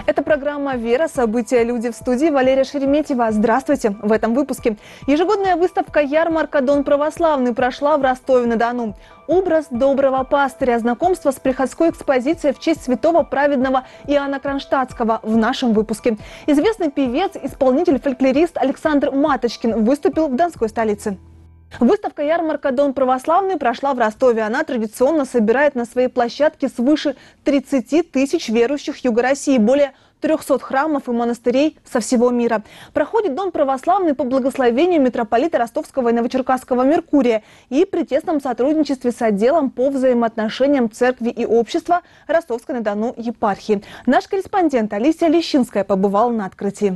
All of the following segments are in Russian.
Это программа «Вера. События. Люди». В студии Валерия Шереметьева. Здравствуйте! В этом выпуске. Ежегодная выставка-ярмарка «Дон православный» прошла в Ростове-на-Дону. Образ доброго пастыря. Знакомство с приходской экспозицией в честь святого праведного Иоанна Кронштадтского в нашем выпуске. Известный певец, исполнитель-фольклорист Александр Маточкин выступил в донской столице. Выставка-ярмарка «Дон православный» прошла в Ростове. Она традиционно собирает на своей площадке свыше 30 тысяч верующих Юга России, более 300 храмов и монастырей со всего мира. Проходит Дон православный по благословению митрополита Ростовского и Новочеркасского Меркурия и при тесном сотрудничестве с отделом по взаимоотношениям церкви и общества Ростовской-на-Дону епархии. Наш корреспондент Алисия Лещинская побывала на открытии.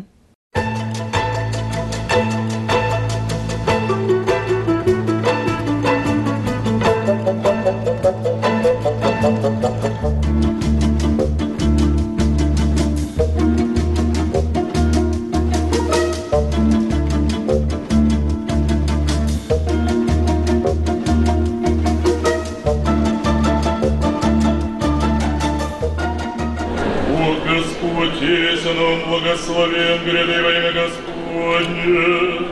Господь, есен Он благословен, гряды во имя Господне.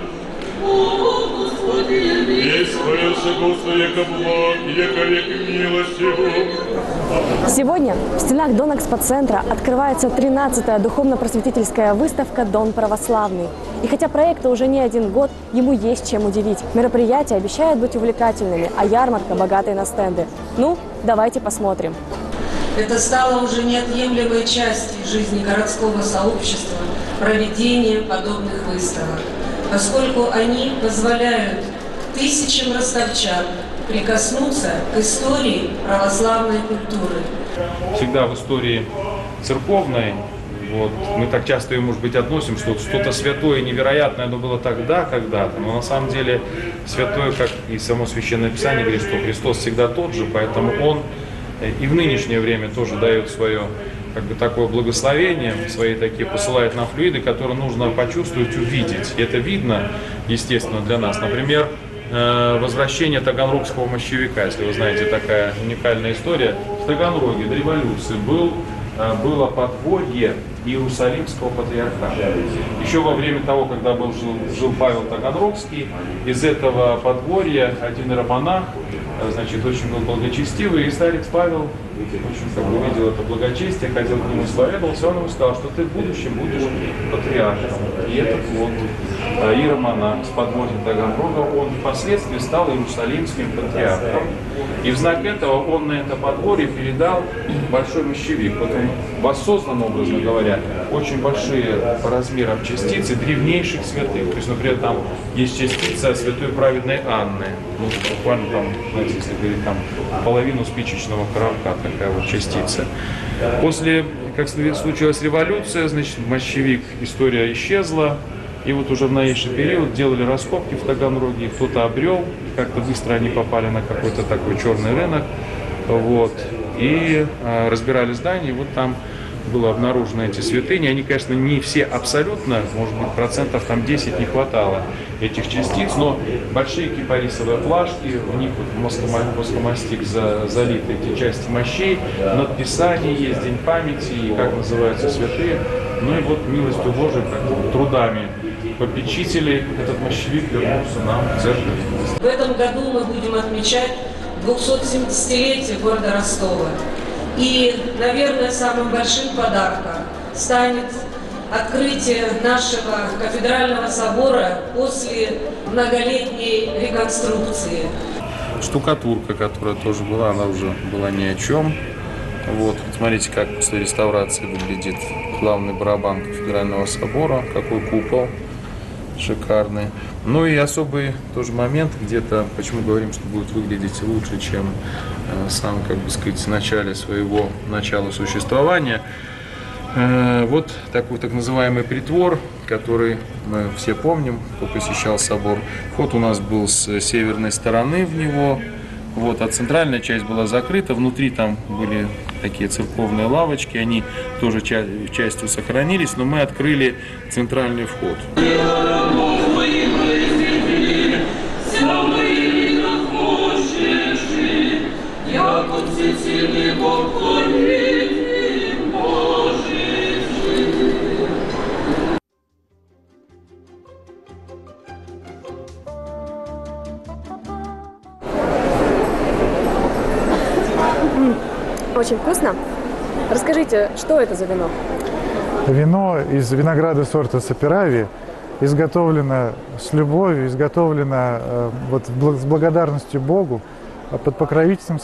О, Господи, яви! Исповедься, Господи, яко благ, яко век милостивый. Сегодня в стенах Дон-экспоцентра открывается 13-я духовно-просветительская выставка «Дон православный». И хотя проекту уже не один год, ему есть чем удивить. Мероприятия обещают быть увлекательными, а ярмарка богатой на стенды. Ну, давайте посмотрим. Это стало уже неотъемлемой частью жизни городского сообщества проведение подобных выставок, поскольку они позволяют тысячам ростовчан прикоснуться к истории православной культуры. Всегда в истории церковной, мы так часто ее, может быть, относим, что что-то святое, невероятное, оно было тогда, когда-то, но на самом деле святое, как и само Священное Писание говорит, что Христос всегда тот же, поэтому Он и в нынешнее время тоже дает свое такое благословение, свои такие посылает нам флюиды, которые нужно почувствовать, увидеть. И это видно, естественно, для нас. Например, возвращение таганрогского мощевика, если вы знаете, такая уникальная история. В Таганроге до революции было подворье Иерусалимского патриархата. Еще во время того, когда жил Павел Таганрогский, из этого подворья один иеромонах, очень был благочестивый, и старец Павел очень увидел это благочестие, ходил к нему, исповедовался, он ему сказал, что ты в будущем будешь патриархом. И этот иеромонах с подворья Таганрога, он впоследствии стал иерусалимским патриархом. И в знак этого он на это подворье передал большой мощевик. Он воссоздан, образно говоря, очень большие по размерам частицы древнейших святых. То есть, например, там есть частица святой праведной Анны. Буквально там, знаете, если говорить, половину спичечного коробка, такая частица. После, как случилась революция, мощевик, история исчезла. И уже в новейший период делали раскопки в Таганроге, кто-то обрел, как-то быстро они попали на какой-то такой черный рынок, и разбирали здание, и там было обнаружено эти святыни. Они, конечно, не все абсолютно, может быть, процентов 10 не хватало этих частиц, но большие кипарисовые флажки, в них воскомастик залиты эти части мощей, надписание есть, день памяти, и как называются святые. Ну и милостью Божией, трудами попечителей, этот мощевик вернулся нам в церковь. В этом году мы будем отмечать 270-летие города Ростова. И, наверное, самым большим подарком станет открытие нашего кафедрального собора после многолетней реконструкции. Штукатурка, которая тоже была, она уже была ни о чем. Смотрите, как после реставрации выглядит главный барабан кафедрального собора, какой купол шикарный. Ну и особый тоже момент, где-то, почему говорим, что будет выглядеть лучше, чем сам, начале своего начала существования. Такой так называемый притвор, который мы все помним, кто посещал собор. Вход у нас был с северной стороны в него, а центральная часть была закрыта, внутри там были такие церковные лавочки, они тоже частью сохранились, но мы открыли центральный вход. очень вкусно. Расскажите, что это за вино? Вино из винограда сорта Саперави изготовлено с любовью, изготовлено с благодарностью Богу под покровительством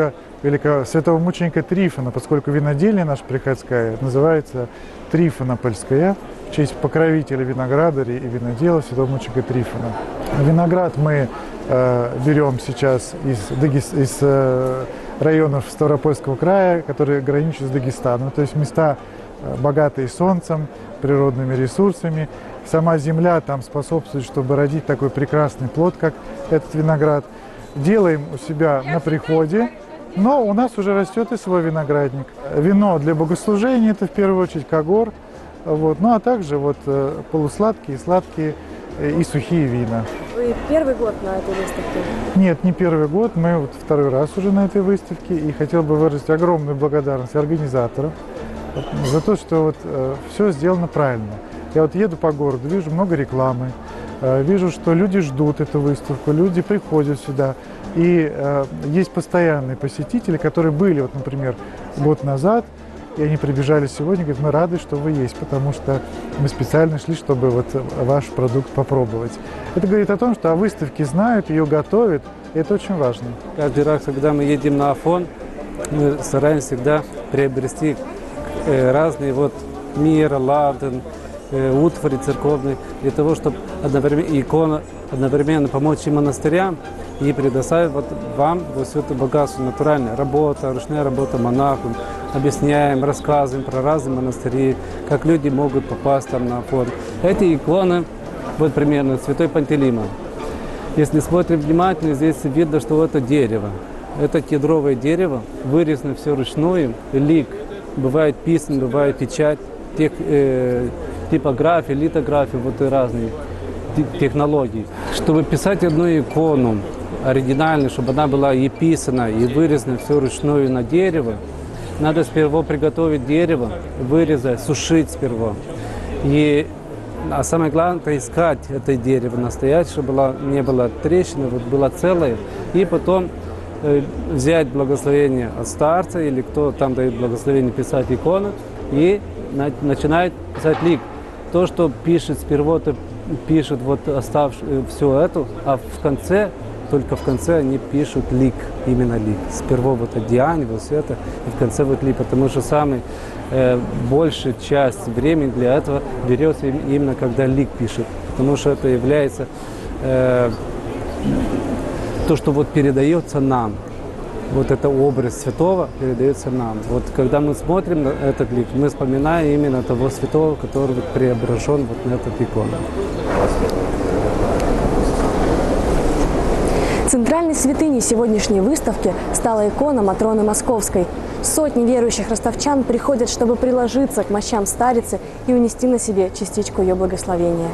святого мученика Трифона, поскольку винодельня наша приходская называется Трифонопольская, в честь покровителя виноградарей и винодела святого мученика Трифона. Виноград мы берем сейчас из районов Ставропольского края, которые граничат с Дагестаном, то есть места, богатые солнцем, природными ресурсами. Сама земля там способствует, чтобы родить такой прекрасный плод, как этот виноград. Делаем у себя на приходе, но у нас уже растет и свой виноградник. Вино для богослужения – это в первую очередь когор, ну а также полусладкие, сладкие и сухие вина. Вы первый год на этой выставке? Нет, не первый год, мы второй раз уже на этой выставке, и хотел бы выразить огромную благодарность организаторам за то, что все сделано правильно. Я еду по городу, вижу много рекламы, вижу, что люди ждут эту выставку, люди приходят сюда. И есть постоянные посетители, которые были, например, год назад, и они прибежали сегодня, говорят, мы рады, что вы есть, потому что мы специально шли, чтобы ваш продукт попробовать. Это говорит о том, что о выставке знают, ее готовят, и это очень важно. Каждый раз, когда мы едем на Афон, мы стараемся всегда приобрести разные мира, ладан, утвари церковные, для того, чтобы одновременно помочь и монастырям, и предоставить вам все это богатство, натуральная работа, ручная работа монахов. Объясняем, рассказываем про разные монастыри, как люди могут попасть там на Афон. Эти иконы, примерно, святой Пантелеймон. Если смотрим внимательно, здесь видно, что это дерево. Это кедровое дерево, вырезано все ручную, лик. Бывает писан, бывает печать, типография, литография, и разные технологии. Чтобы писать одну икону оригинальную, чтобы она была и писана, и вырезана все ручную на дерево, надо сперва приготовить дерево, вырезать, сушить сперва. А самое главное, поискать это дерево настоящее, чтобы не было трещины, было целое, и потом взять благословение от старца или кто там дает благословение писать икону и начинает писать лик. То, что пишет сперва, то пишет оставшую все это, а только в конце они пишут лик, именно лик. Сперва одеяние, все это, и в конце лик, потому что самая большая часть времени для этого берется именно когда лик пишет, потому что это является то, что передается нам. Это образ святого передается нам. Когда мы смотрим на этот лик, мы вспоминаем именно того святого, который преображен на этот икону. Центральной святыней сегодняшней выставки стала икона Матроны Московской. Сотни верующих ростовчан приходят, чтобы приложиться к мощам старицы и унести на себе частичку ее благословения.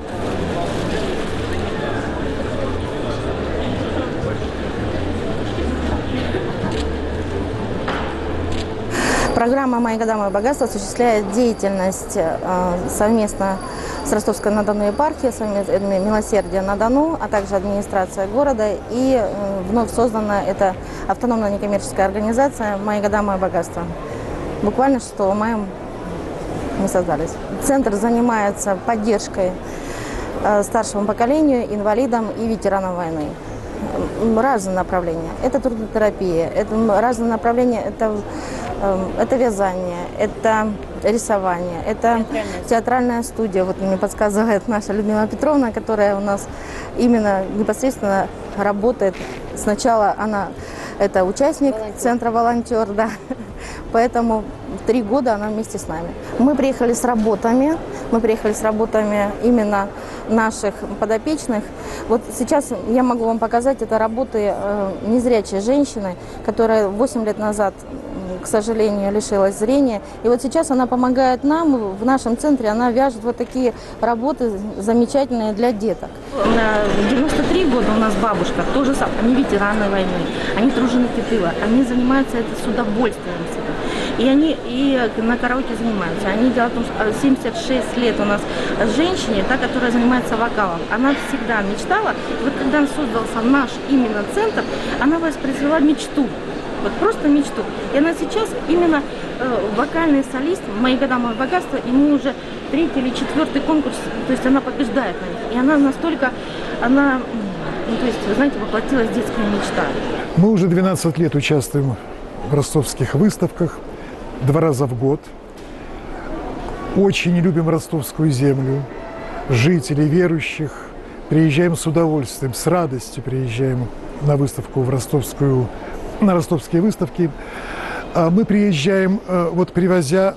Программа «Мои года, мое богатство» осуществляет деятельность совместно с Ростовской-на-Дону епархией, «Милосердие на Дону», а также администрация города. И вновь создана эта автономная некоммерческая организация «Мои года, мое богатство». Буквально 6 мая мы создались. Центр занимается поддержкой старшему поколению, инвалидам и ветеранам войны. Разные направления. Это трудотерапия, это разные направления, это вязание, это рисование, это театральная студия. Мне подсказывает наша Людмила Петровна, которая у нас именно непосредственно работает. Сначала она это участник центра «Волонтер», да. Поэтому 3 года она вместе с нами. Мы приехали с работами именно наших подопечных. Сейчас я могу вам показать, это работы незрячей женщины, которая 8 лет назад, к сожалению, лишилась зрения. И сейчас она помогает нам, в нашем центре, она вяжет такие работы замечательные для деток. 93 года у нас бабушка, тоже самое, они ветераны войны, они труженики тыла, они занимаются это с удовольствием всегда. И они на караоке занимаются. Дело в том, что 76 лет у нас женщине, та, которая занимается вокалом, она всегда мечтала, когда создался наш именно центр, она воспроизвела мечту. вот просто мечту. И она сейчас именно вокальный солист, «Мои года, мое богатство», ему уже 3-й или 4-й конкурс, то есть она побеждает на них. И она настолько, то есть, вы знаете, воплотилась детская мечта. Мы уже 12 лет участвуем в ростовских выставках 2 раза в год. Очень любим ростовскую землю, жителей, верующих. Приезжаем с удовольствием, с радостью приезжаем на выставку на ростовские выставки. Мы приезжаем, вот привозя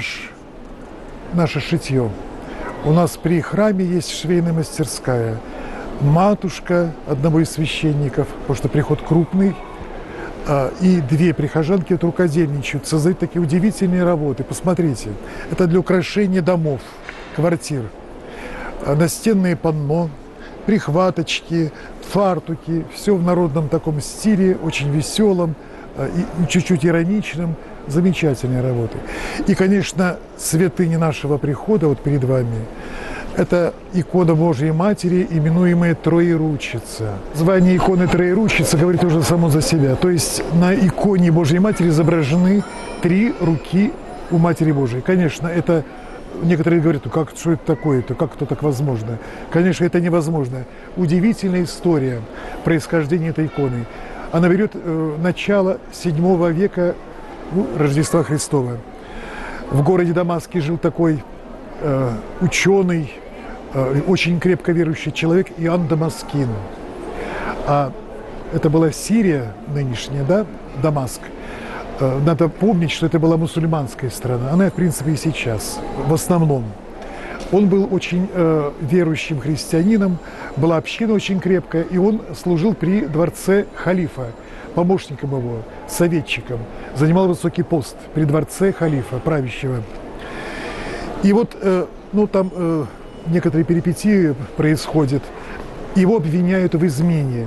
наше шитье. У нас при храме есть швейная мастерская. Матушка одного из священников, потому что приход крупный, и 2 прихожанки вот рукодельничают, создают такие удивительные работы. Посмотрите, это для украшения домов, квартир. Настенные панно, прихваточки, фартуки, все в народном таком стиле, очень веселом, и чуть-чуть ироничном, замечательные работы. И, конечно, святыня нашего прихода вот перед вами – это икона Божьей Матери, именуемая Троеручица. Звание иконы Троеручица говорит уже само за себя. То есть на иконе Божьей Матери изображены 3 руки у Матери Божией. Конечно, это некоторые говорят, что это такое-то, как это так возможно? Конечно, это невозможно. Удивительная история происхождения этой иконы. Она берет начало 7 века Рождества Христова. В городе Дамаске жил такой ученый, очень крепко верующий человек Иоанн Дамаскин. А это была Сирия нынешняя, да, Дамаск. Надо помнить, что это была мусульманская страна. Она, в принципе, и сейчас, в основном. Он был очень верующим христианином, была община очень крепкая, и он служил при дворце халифа, помощником его, советчиком. Занимал высокий пост при дворце халифа, правящего. И вот, там некоторые перипетии происходят. Его обвиняют в измене.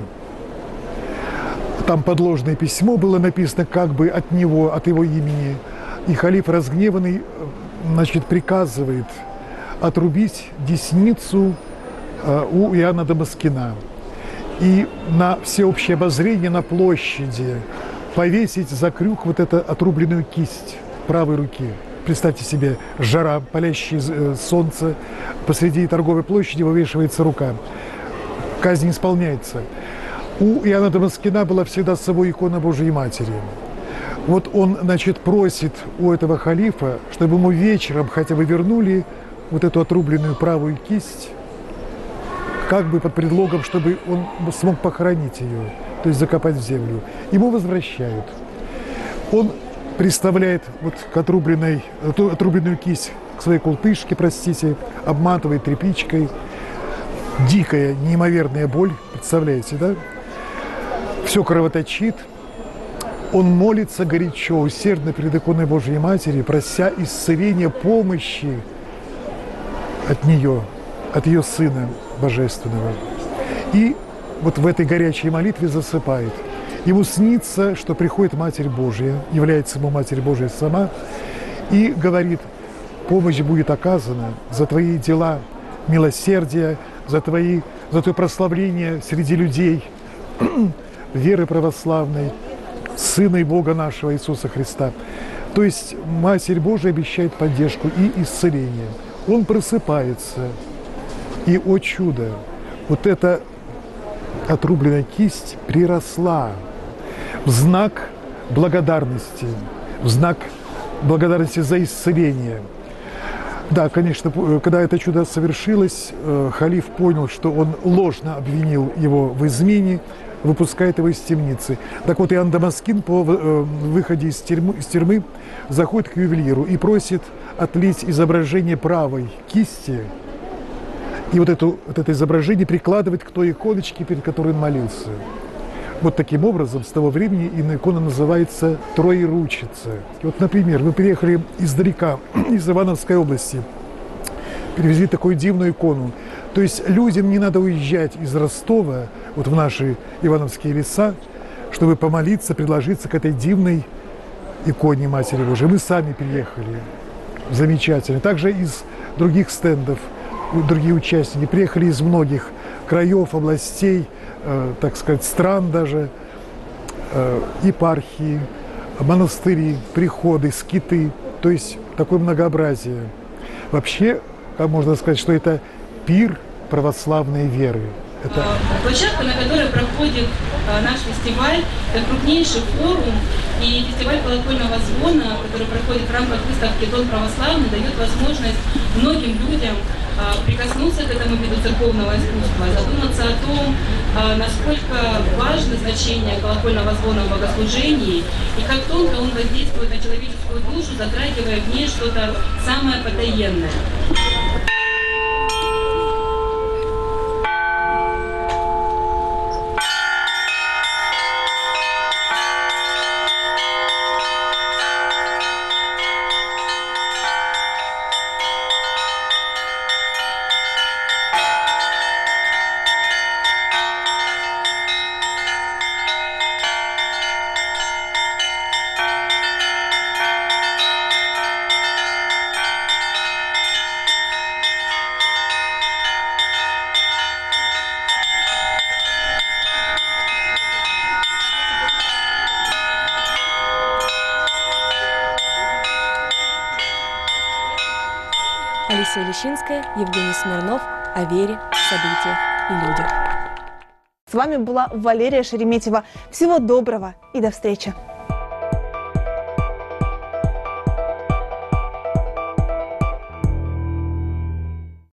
Там подложное письмо было написано как бы от него, от его имени. И халиф, разгневанный, приказывает отрубить десницу у Иоанна Дамаскина. И на всеобщее обозрение на площади повесить за крюк вот эту отрубленную кисть правой руки. Представьте себе, жара, палящее солнце, посреди торговой площади вывешивается рука. Казнь исполняется. У Иоанна Дамаскина была всегда с собой икона Божьей Матери. Вот он, просит у этого халифа, чтобы ему вечером хотя бы вернули вот эту отрубленную правую кисть, как бы под предлогом, чтобы он смог похоронить ее, то есть закопать в землю. Ему возвращают. Он приставляет вот к отрубленную кисть к своей култышке, обматывает тряпичкой. Дикая, неимоверная боль, представляете, да? Все кровоточит. Он молится горячо, усердно перед иконой Божьей Матери, прося исцеления, помощи от нее, от ее Сына Божественного. И вот в этой горячей молитве засыпает. Ему снится, что приходит Матерь Божья, является ему Матерь Божья сама, и говорит: помощь будет оказана за твои дела милосердия, за твое прославление среди людей веры православной, Сына и Бога нашего Иисуса Христа. То есть Матерь Божия обещает поддержку и исцеление. Он просыпается, и, о чудо, вот эта отрубленная кисть приросла в знак благодарности за исцеление. Да, конечно, когда это чудо совершилось, халиф понял, что он ложно обвинил его в измене, выпускает его из темницы. Так вот, Иоанн Дамаскин по выходе из тюрьмы заходит к ювелиру и просит отлить изображение правой кисти и вот это изображение прикладывать к той иконочке, перед которой он молился. Вот таким образом, с того времени икона называется Троеручица. И вот, например, мы приехали издалека, из Ивановской области, привезли такую дивную икону. То есть людям не надо уезжать из Ростова, вот в наши Ивановские леса, чтобы помолиться, предложиться к этой дивной иконе Матери Божией. Мы сами приехали. Замечательно. Также из других стендов, другие участники приехали из многих краев, областей, так сказать, стран даже. епархии, монастыри, приходы, скиты, то есть такое многообразие. Вообще, можно сказать, что это пир православной веры. Это... Площадка, на которой проходит наш фестиваль, это крупнейший форум, и фестиваль колокольного звона, который проходит в рамках выставки «Дон православный», дает возможность многим людям прикоснуться к этому виду церковного искусства, задуматься о том, насколько важно значение колокольного звона в богослужении и как тонко он воздействует на человеческую душу, затрагивая в ней что-то самое потаенное. Алисия Лещинская, Евгений Смирнов. О вере, событиях и людях. С вами была Валерия Шереметьева. Всего доброго и до встречи.